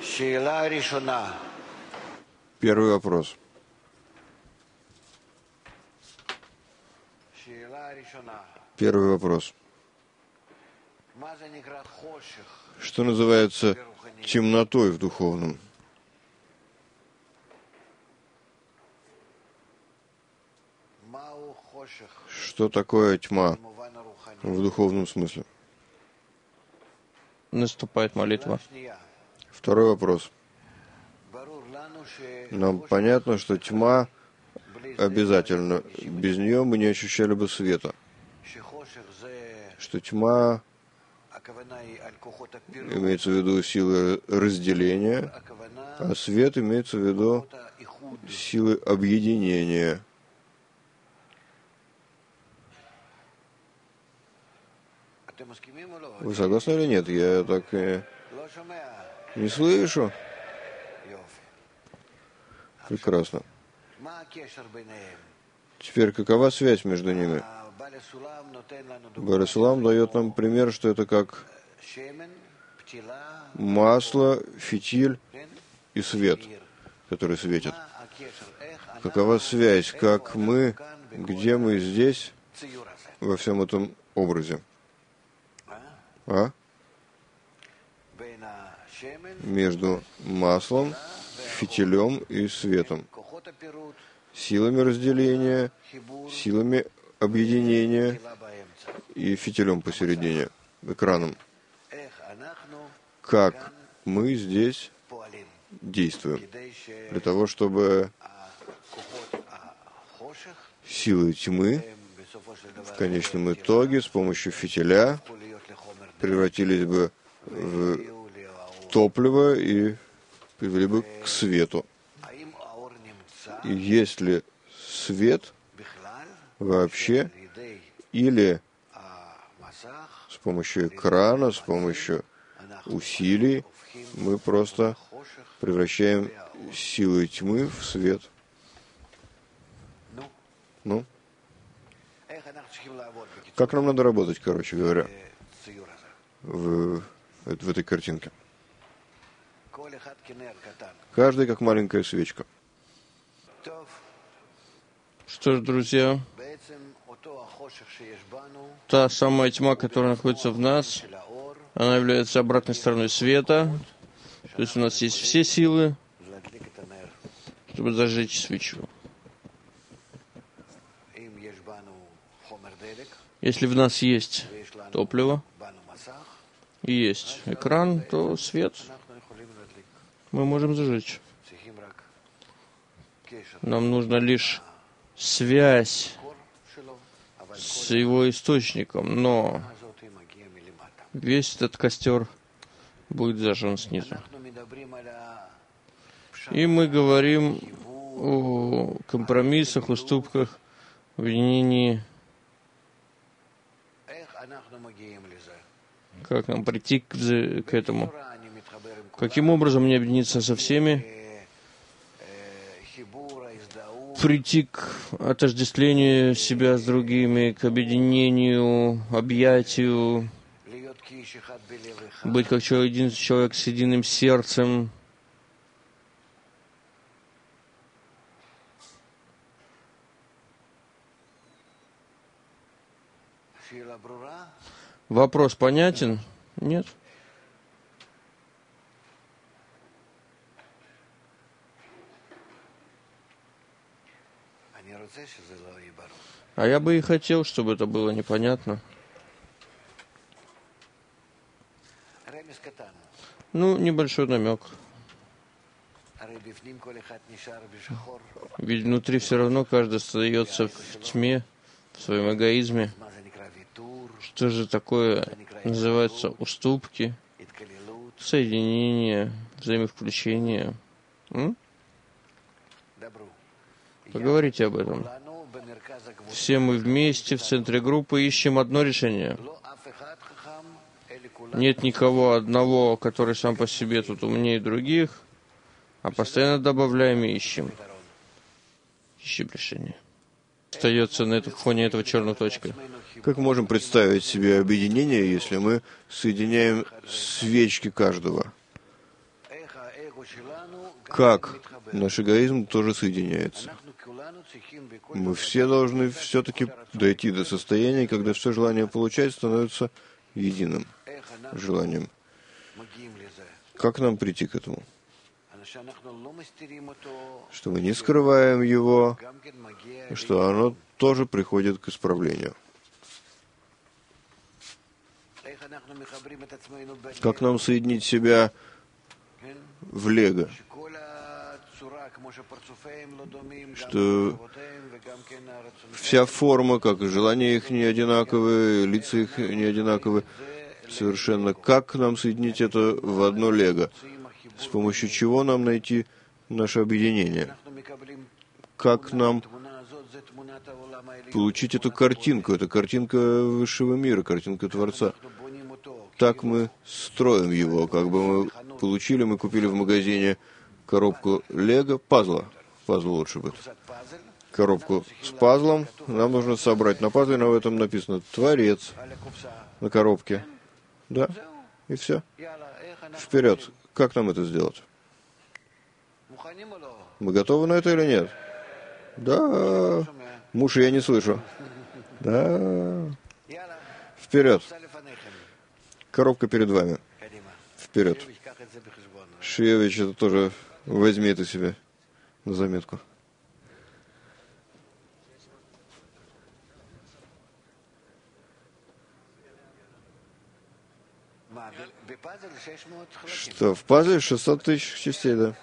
Первый вопрос. Первый вопрос. Что называется темнотой в духовном? Что такое тьма в духовном смысле? Наступает молитва. Второй вопрос. Нам понятно, что тьма обязательно. Без нее мы не ощущали бы света. Что тьма имеется в виду силы разделения, а свет имеется в виду силы объединения. Вы согласны или нет? Я так не слышу. Прекрасно. Теперь какова связь между ними? Бааль Сулам дает нам пример, что это как масло, фитиль и свет, который светит. Какова связь, как мы, где мы здесь, во всем этом образе? Между маслом, фитилем и светом. Силами разделения, силами объединения и фитилем посередине, экраном. Как мы здесь действуем для того, чтобы силы тьмы в конечном итоге с помощью фитиля превратились бы в топливо и привели бы к свету. И есть ли свет вообще, или с помощью экрана, с помощью усилий мы просто превращаем силы тьмы в свет? Ну? Как нам надо работать, короче говоря, в этой картинке? Каждый как маленькая свечка. Что ж, друзья, та самая тьма, которая находится в нас, она является обратной стороной света. То есть у нас есть все силы, чтобы зажечь свечу. Если в нас есть топливо и есть экран, то свет мы можем зажечь. Нам нужна лишь связь с его источником, но весь этот костер будет зажжен снизу. И мы говорим о компромиссах, уступках, объединении. Как нам прийти к этому? Каким образом мне объединиться со всеми? Прийти к отождествлению себя с другими, к объединению, объятию, быть как один человек с единым сердцем. Вопрос понятен? Нет? А я бы и хотел, чтобы это было непонятно. Ну, небольшой намек. Ведь внутри все равно каждый остается в тьме, в своем эгоизме. Что же такое называется уступки, соединение, взаимовключение? Поговорите об этом. Все мы вместе в центре группы ищем одно решение. Нет никого одного, который сам по себе тут умнее других, а постоянно добавляем и ищем. Ищем решение. Остается на этом фоне этого черной точкой. Как мы можем представить себе объединение, если мы соединяем свечки каждого? как наш эгоизм тоже соединяется. Мы все должны все-таки дойти до состояния, когда все желание получать становится единым желанием. Как нам прийти к этому? Что мы не скрываем его, что оно тоже приходит к исправлению. Как нам соединить себя в лего, что вся форма, как и желания их не одинаковые, лица их не одинаковые, совершенно. Как нам соединить это в одно лего? С помощью чего нам найти наше объединение? Как нам получить эту картинку? Это картинка высшего мира, картинка Творца. Так мы строим его, как бы мы получили, мы купили в магазине коробку лего, пазл лучше будет. Коробку с пазлом нам нужно собрать на пазле, на этом написано «Творец» на коробке. Да, и все. Вперед. Как нам это сделать? Мы готовы на это или нет? Да. Муж, я не слышу. Да. Вперед. Коробка перед вами. Вперед. Шиевич, это тоже возьми это себе на заметку. Что, в пазле 600 тысяч частей, да?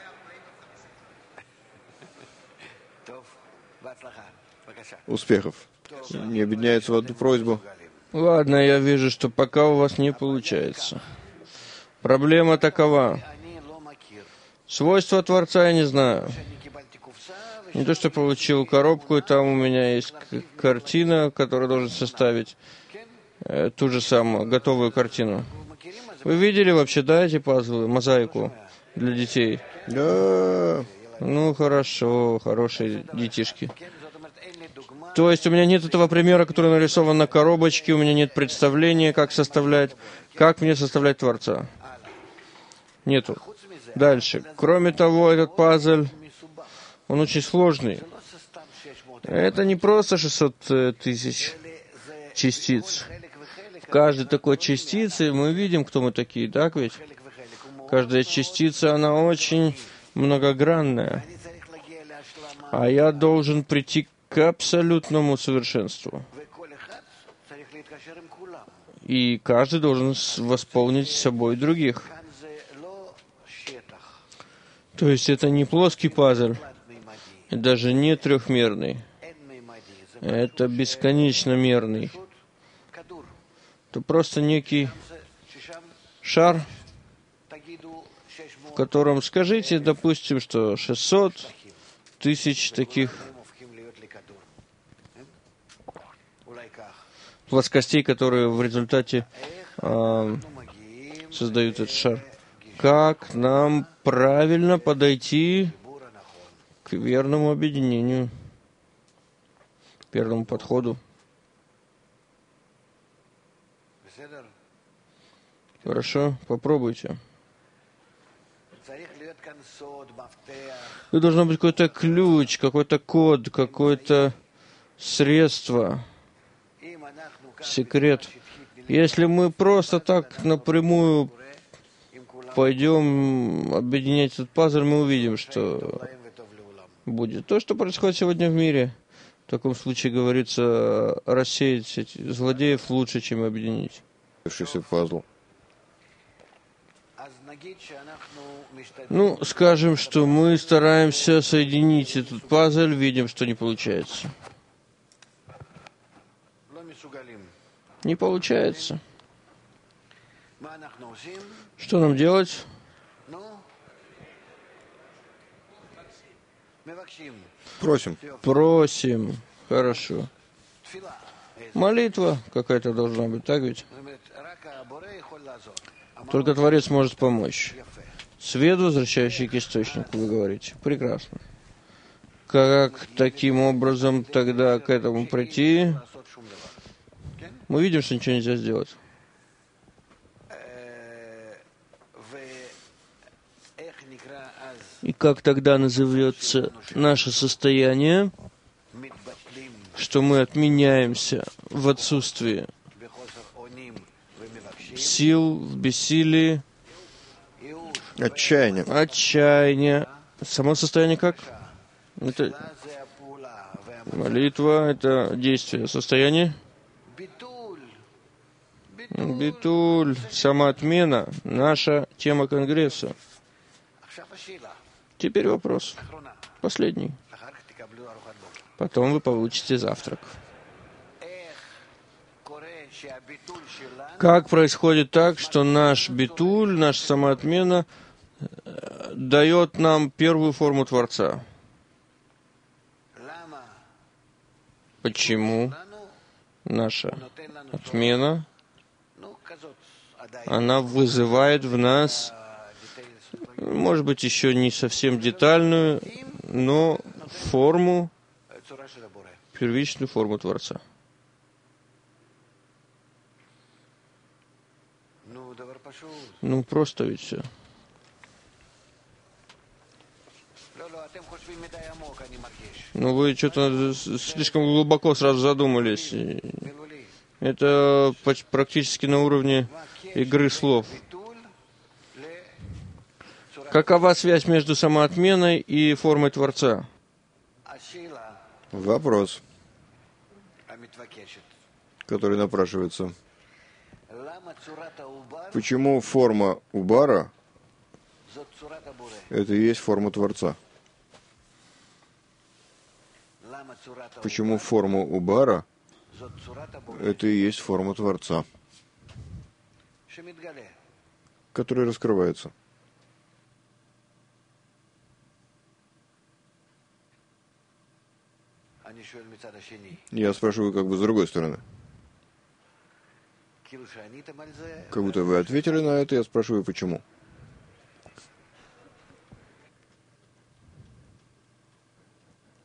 Успехов. Не объединяется в одну просьбу. Ладно, я вижу, что пока у вас не получается. Проблема такова. Свойства Творца я не знаю. Не то, что получил коробку, и там у меня есть картина, которую должен составить ту же самую, готовую картину. Вы видели вообще, да, эти пазлы, мозаику для детей? Да. Ну, хорошо, хорошие детишки. То есть у меня нет этого примера, который нарисован на коробочке, у меня нет представления, как составлять, как мне составлять Творца. Нету. Дальше. Кроме того, этот пазл, он очень сложный. Это не просто 600 тысяч частиц. В каждой такой частице мы видим, кто мы такие, так ведь? Каждая частица, она очень многогранная. А я должен прийти к абсолютному совершенству. И каждый должен восполнить собой других. То есть это не плоский пазл, даже не трехмерный. Это бесконечно мерный. Это просто некий шар, в котором, скажите, допустим, что 600 тысяч таких плоскостей, которые в результате создают этот шар. Как нам правильно подойти к верному объединению, к верному подходу? Хорошо, попробуйте. Тут должен быть какой-то ключ, какой-то код, какое-то средство, секрет. Если мы просто так напрямую пойдем объединять этот пазл, мы увидим, что будет. То, что происходит сегодня в мире, в таком случае, говорится, рассеять этих злодеев лучше, чем объединить. Пазл. Ну, скажем, что мы стараемся соединить этот пазл, видим, что не получается. Не получается. Что нам делать? Просим. Просим. Хорошо. Молитва какая-то должна быть, так ведь? Только Творец может помочь. Свет, возвращающий к источнику, вы говорите. Прекрасно. Как таким образом тогда к этому прийти? Мы видим, что ничего нельзя сделать. И как тогда назовется наше состояние, что мы отменяемся в отсутствии сил, в бессилии, отчаяние. Само состояние как? Это молитва, это действие. Состояние? Битуль, самоотмена, наша тема Конгресса. Теперь вопрос. Последний. Потом вы получите завтрак. Как происходит так, что наш битуль, наша самоотмена дает нам первую форму Творца? Почему наша отмена, она вызывает в нас, может быть, еще не совсем детальную, но форму, первичную форму Творца? Ну, просто ведь все. Ну, вы что-то слишком глубоко сразу задумались. Это практически на уровне игры слов. Какова связь между самоотменой и формой Творца? Вопрос, который напрашивается. Почему форма Убара — это и есть форма Творца? Почему форма Убара — это и есть форма Творца, который раскрывается? Я спрашиваю как бы с другой стороны. Как будто вы ответили на это, я спрашиваю, почему.